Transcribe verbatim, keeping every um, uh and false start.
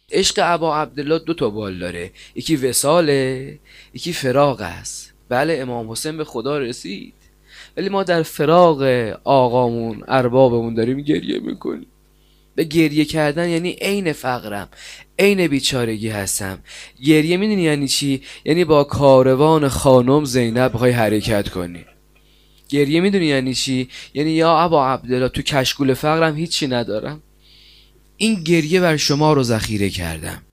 عشق ابا عبدالله دو تا بال داره، یکی وصاله، یکی فراق است. بله امام حسین به خدا رسید، ولی ما در فراق آقامون اربابمون داریم گریه میکنیم. به گریه کردن یعنی عین فقرم، عین بیچارگی هستم. گریه میدونی یعنی چی؟ یعنی با کاروان خانم زینب بخوای حرکت کنی. گریه میدونی یعنی چی؟ یعنی یا ابا عبدالله تو کشکول فقرم هیچی ندارم، این گریه بر شما رو ذخیره کردم.